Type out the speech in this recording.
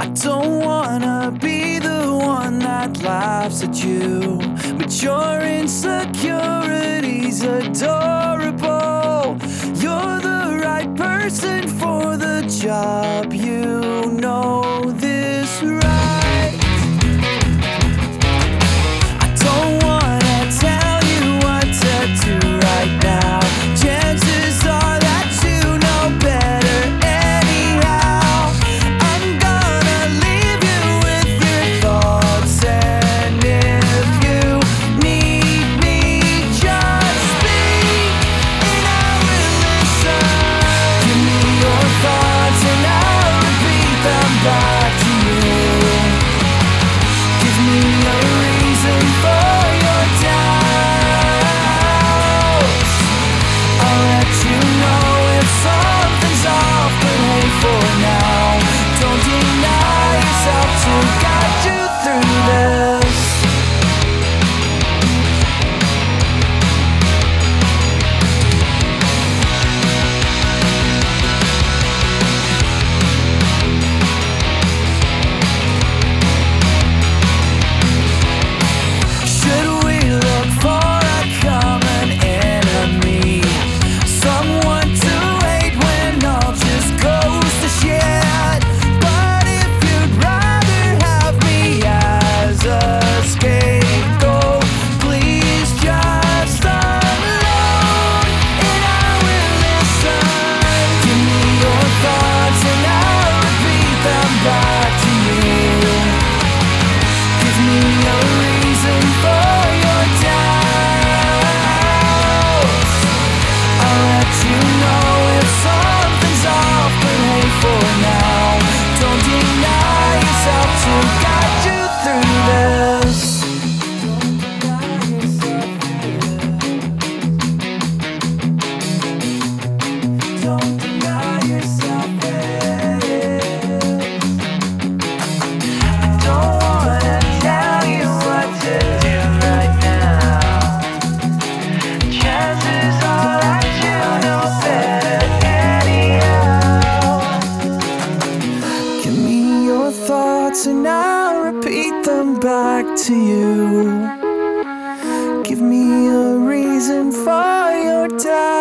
I don't wanna be the one that laughs at you, but your insecurity's adorable. You're the right person for the job, you know this, right? I don't wanna tell you what to do right now. Chances are that you know better anyhow. I'm gonna leave you with your thoughts, and if you need me, just speak and I will listen. Give me your thoughts and I'll repeat them back to you. Give me a reason for your doubts. I'll let you know if something's off, but hey, for now, don't deny yourself to guide you through this. Should we look for a common enemy? Someone to hate when all just goes to shit. But if you'd rather have me as a scapegoat, please just unload and I will listen. Give me your thoughts and I'll repeat them back to you. Give me a reason for your doubts. I'll let you know if something's off, but hey, for now, don't deny yourself to guide you through this. Don't deny yourself this. Don't wanna tell you what to do right now. Chances are that you know better anyhow. Give me your thoughts and I'll repeat them back to you. Give me a reason for your doubt.